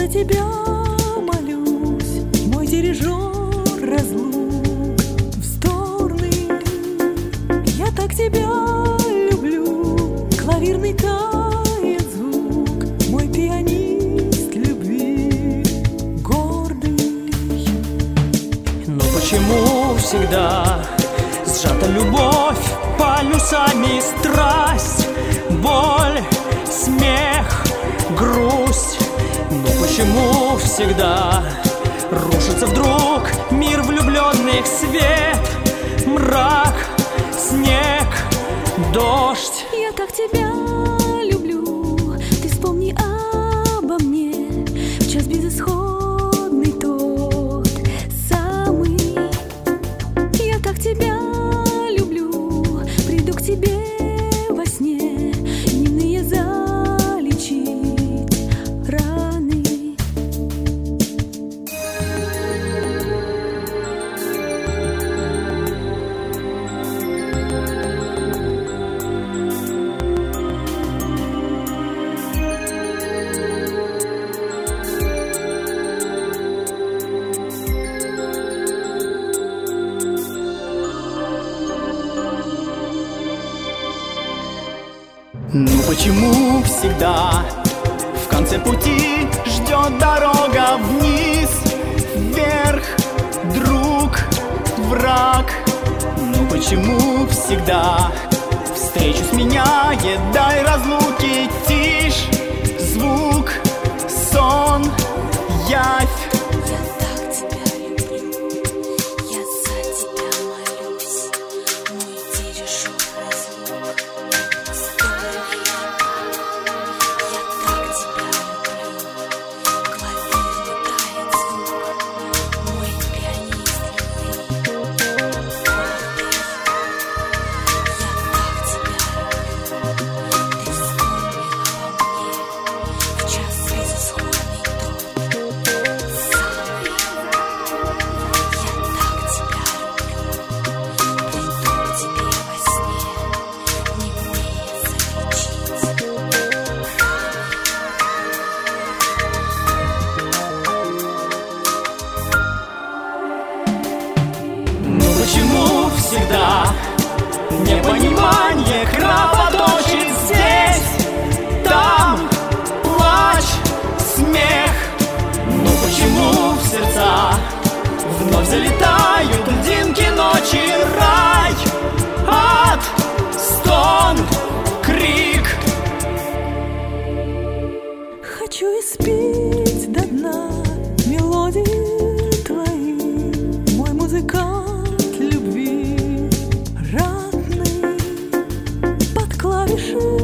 тебя молюсь, мой дирижер разлук вздорный. Я так тебя люблю, клавирный тает звук, мой пианист любви гордый. Но почему всегда сжата любовь полюсами, страсть, боль, смех, грусть? Но почему всегда рушится вдруг мир влюбленных, свет, мрак, снег, дождь? Я так тебя люблю, ты вспомни обо мне в час безысходный тот самый. Я так тебя люблю, приду к тебе во сне, дневные залечить раны. Ну почему всегда в конце пути ждет дорога вниз, вверх, друг, враг? Ну почему всегда встречу сменяет дай разлуки, тишь, звук, сон, явь? Я так тебя люблю, я за тебя молюсь, мой дирижер разлук вздорный. Я так тебя люблю, клавирный тает звук, мой пианист любви гордый. Я так тебя люблю, ты вспомни обо мне в час безысходный тот самый. Я так тебя люблю, приду к тебе во сне, дневные залечить раны. Ну почему всегда непонимание кровоточит здесь, там плач, смех? Ну почему в сердца вновь залетают льдинки ночи, рай, ад, стон, крик? Хочу испить до дна мелодии твои, мой музыкант любви ратный. Под клавиши